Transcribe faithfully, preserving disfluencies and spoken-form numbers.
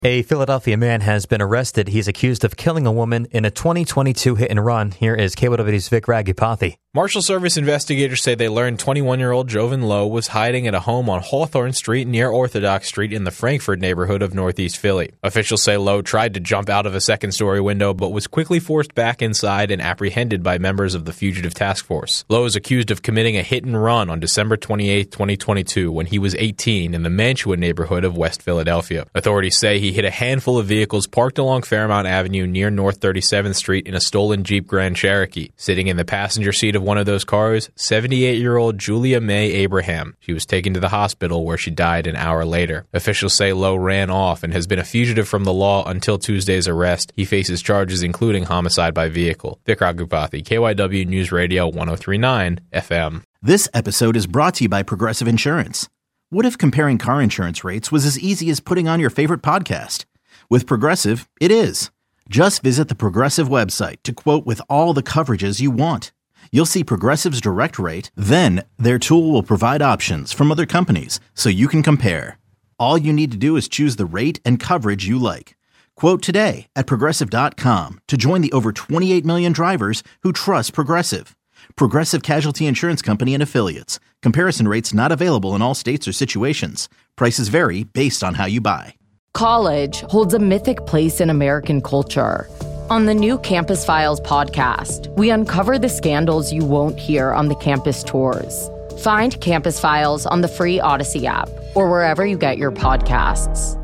A Philadelphia man has been arrested. He's accused of killing a woman in a twenty twenty-two hit and run. Here is K Y W's Vic Ragupathy. Marshal Service investigators say they learned twenty-one-year-old Jovan Lowe was hiding at a home on Hawthorne Street near Orthodox Street in the Frankford neighborhood of Northeast Philly. Officials say Lowe tried to jump out of a second-story window but was quickly forced back inside and apprehended by members of the Fugitive Task Force. Lowe is accused of committing a hit-and-run on December twenty-eighth, twenty twenty-two when he was eighteen in the Mantua neighborhood of West Philadelphia. Authorities say he hit a handful of vehicles parked along Fairmount Avenue near North thirty-seventh Street in a stolen Jeep Grand Cherokee. Sitting in the passenger seat of one of those cars, seventy-eight-year-old Julia May Abraham. She was taken to the hospital where she died an hour later. Officials say Lowe ran off and has been a fugitive from the law until Tuesday's arrest. He faces charges including homicide by vehicle. Vic Ragupathy, K Y W News Radio one oh three point nine F M. This episode is brought to you by Progressive Insurance. What if comparing car insurance rates was as easy as putting on your favorite podcast? With Progressive, it is. Just visit the Progressive website to quote with all the coverages you want. You'll see Progressive's direct rate, then their tool will provide options from other companies so you can compare. All you need to do is choose the rate and coverage you like. Quote today at Progressive dot com to join the over twenty-eight million drivers who trust Progressive. Progressive Casualty Insurance Company and Affiliates. Comparison rates not available in all states or situations. Prices vary based on how you buy. College holds a mythic place in American culture. On the new Campus Files podcast, we uncover the scandals you won't hear on the campus tours. Find Campus Files on the free Odyssey app or wherever you get your podcasts.